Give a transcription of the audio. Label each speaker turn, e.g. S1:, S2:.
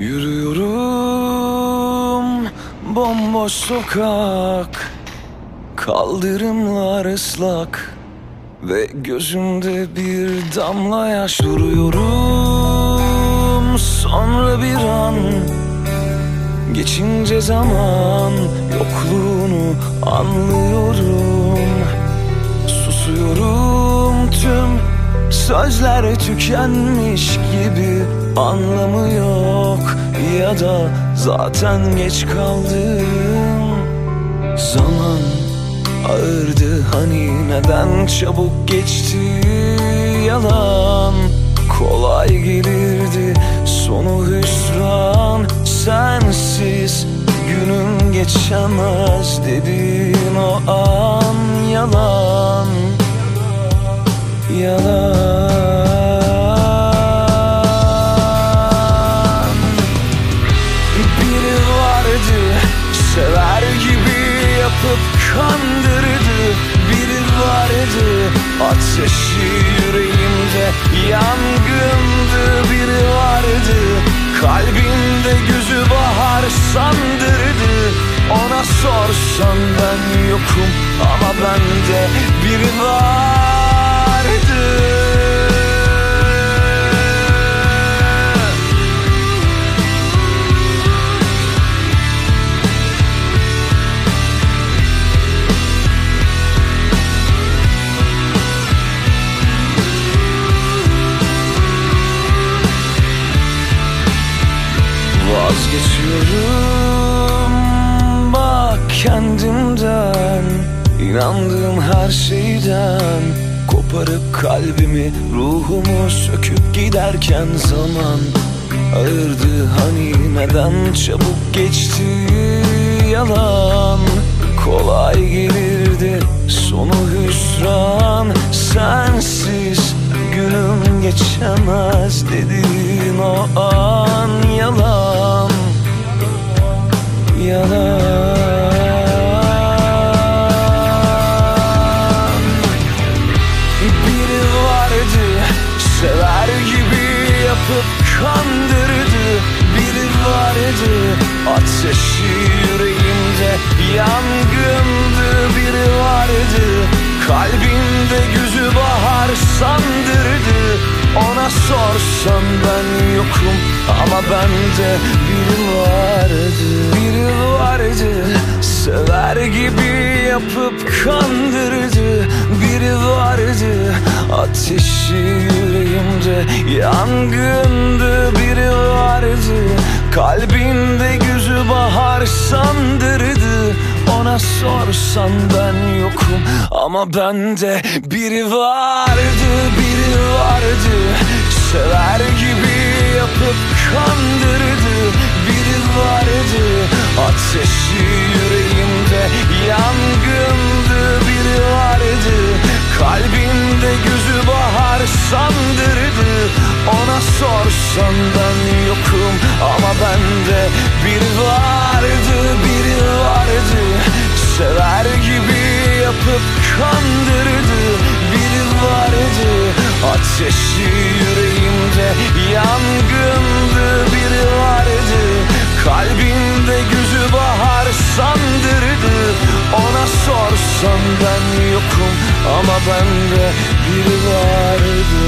S1: Yürüyorum bomboş sokak, kaldırımlar ıslak ve gözümde bir damla yaş. Duruyorum, sonra bir an geçince zaman yokluğunu anlıyorum. Susuyorum, tüm sözler tükenmiş gibi, anlamı yok ya da zaten geç kaldım. Zaman ağırdı hani, neden çabuk geçti yalan. Kolay gelirdi sonu hüsran, sensiz günüm geçemez dediğin o an yalan. Yalan. Biri vardı, sever gibi yapıp kandırdı. Biri vardı, ateşi yüreğimde yangındı. Biri vardı, kalbimde gözü bahar sandırdı. Ona sorsan ben yokum ama bende biri vardı. Vazgeçiyorum bak kendimden, inandığım her şeyden. Koparıp kalbimi, ruhumu söküp giderken zaman ağırdı hani, neden çabuk geçti yalan. Kolay gelirdi sonu hüsran, sensiz günüm geçemez dediğin o an yalan. Yalan. Biri vardı, sever gibi yapıp kandırdı. Biri vardı, ateşi yüreğimde yangındı. Biri vardı, kalbimde gözü bahar sandırdı. Ona sorsan ben yokum ama bende biri vardı. Biri vardı, sever gibi yapıp kandırdı. Biri vardı, ateşi yüreğimde yangındı. Biri vardı, kalbinde gözü bahar sandırdı. Ona sorsan ben yokum ama bende biri vardı. Biri vardı, sever gibi yapıp kandırdı. Biri vardı, ateşi yüreğimde yangındı. Biri vardı, kalbimde gözü bahar sandırdı. Ona sorsan ben yokum ama bende biri vardı. Biri vardı, sever gibi yapıp kandırdı. Biri vardı, ateşi yüreğimde yangındı. Biri vardı, kalbimde gözü bahar sandırdı. Ona sorsan ben yokum ama bende biri vardı.